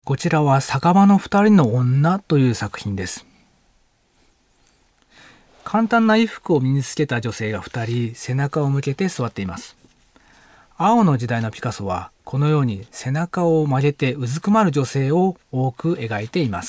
こちらは酒場の二人の女という作品です。簡単な衣服を身につけた女性が二人背中を向けて座っています。青の時代のピカソはこのように背中を曲げてうずくまる女性を多く描いています。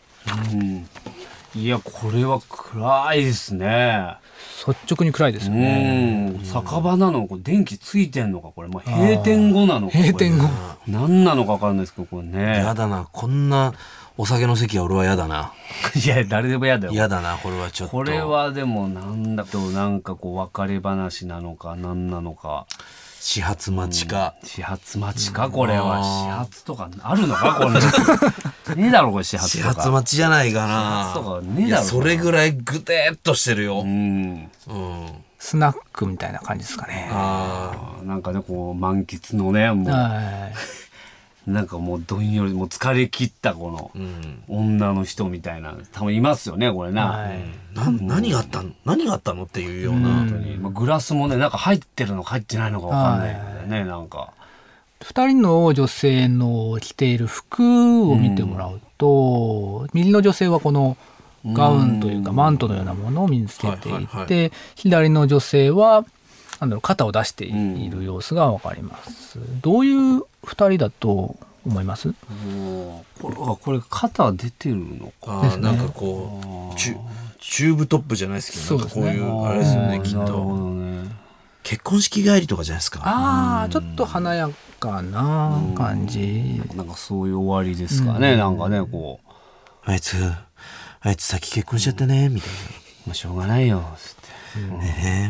いや、これは暗いですね。 率直に暗いですよね。 酒場なの？これ電気ついてんのか？これ、閉店後なのか？ 閉店後。 何なのか分かんないですけど、これね。 やだな、こんなお酒の席は俺はやだな。 いや、誰でも嫌だよ。 やだな、これはちょっと。 これはでもなんだと、なんかこう別れ話なのか何なのか。 始発待ちか。 始発待ちか、これは。始発とかあるのか、これ。ねえだろ、これ、始発とか。 始発待ちじゃないかな。 始発とかねえだろ。 それぐらいぐてっとしてるよ。 スナックみたいな感じですかね。 なんかね、こう満喫のね、もうなんかもうどんより、もう疲れ切ったこの女の人みたいな、多分いますよね、これな。 何があったのっていうような。 本当にグラスもね、なんか入ってるのか入ってないのか分かんないのでね、なんか。 二人の女性の着ている服を見てもらうと、右の女性はこのガウンというかマントのようなものを身につけていて、左の女性は肩を出している様子が分かります。どういう二人だと思います？ これ肩出てるのか。 なんかこうチューブトップじゃないですけど、なんかこういうあれですよね、きっと。結婚式帰りとかじゃないですか。 ちょっと華やかな感じ。 なんかそういう終わりですかね、なんかね、こう。 あいつ先結婚しちゃったね、みたいな。 しょうがないよ、つって。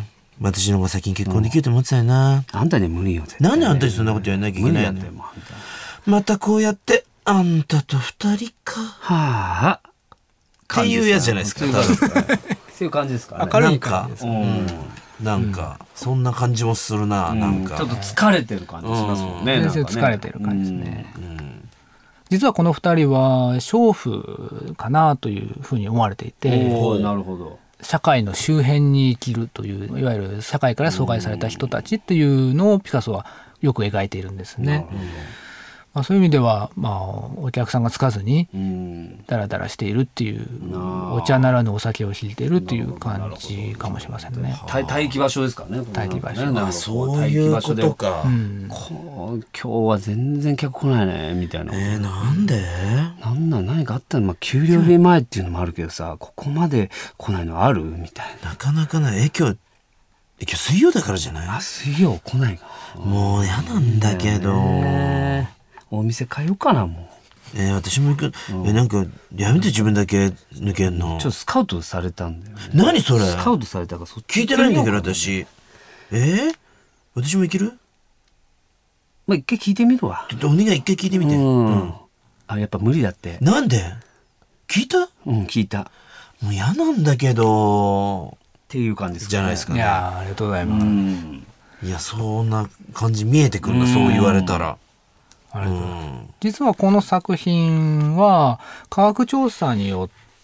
私の方が先に結婚できると思ってたよな。 あんたには無理よ。 なんであんたにそんなことやんなきゃいけないの？またこうやってあんたと二人か。 はあ。 っていうやつじゃないですか。 そういう感じですかね。 明るい感じですね。なんかそんな感じもするな。なんかちょっと疲れてる感じしますもんね。 全然疲れてる感じですね。実はこの二人は娼婦かなというふうに思われていて、 なるほど。 社会の周辺に生きるという、いわゆる社会から阻害された人たちっていうのをピカソはよく描いているんですね。そういう意味では、お客さんがつかずにダラダラしているっていう、お茶ならぬお酒を引いているっていう感じかもしれませんね。 待機場所ですかね。 待機場所。 そういうことか。 今日は全然客来ないねみたいな。 なんで？ 何かあったの？給料日前っていうのもあるけどさ、ここまで来ないのあるみたいな。 なかなかない。今日水曜だからじゃない？ 水曜来ないか。 もう嫌なんだけど。 お店変えようかな、もう。 私も行く。なんかやめて自分だけ抜けんの。 ちょっとスカウトされたんだよね。 何それ？ スカウトされたから、そっち聞いてないんだけど私。私も行ける？ 一回聞いてみるわ。 お願い、一回聞いてみて。 やっぱ無理だって。 なんで？聞いた？ 聞いた。 もう嫌なんだけど。 っていう感じですかね。 じゃないですかね。 いや、ありがとうございます。 いや、そんな感じ見えてくるんだ、そう言われたら。 実はこの作品は科学調査によって、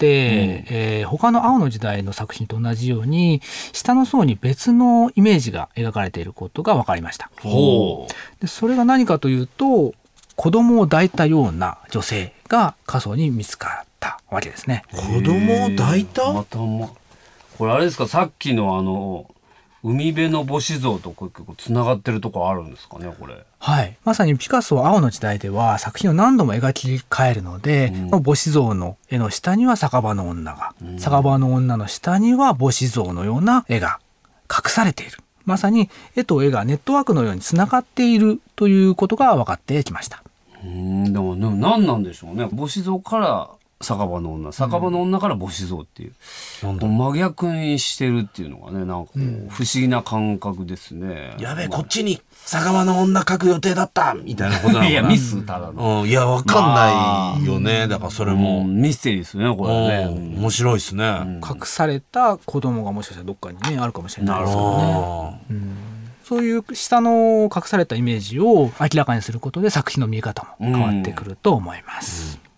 他の青の時代の作品と同じように下の層に別のイメージが描かれていることが分かりました。でそれが何かというと、子供を抱いたような女性が下層に見つかったわけですね。 子供を抱いた？ これあれですか、さっきの海辺の母子像と結構つながってるとこあるんですかね、これ。 はい、まさにピカソ青の時代では作品を何度も描き換えるので、母子像の絵の下には酒場の女が、酒場の女の下には母子像のような絵が隠されている。まさに絵と絵がネットワークのようにつながっているということが分かってきました。 でも何なんでしょうね。母子像から酒場の女、酒場の女から母子像っていう、真逆にしてるっていうのがね、なんか不思議な感覚ですね。 やべえ、こっちに酒場の女描く予定だったみたいなことなのかな。 いや、ミスただの。 いや、わかんないよね。だからそれもミステリーですね、これね。 面白いですね。 隠された子供がもしかしたらどっかにねあるかもしれないですよね。そういう下の隠されたイメージを明らかにすることで作品の見え方も変わってくると思います。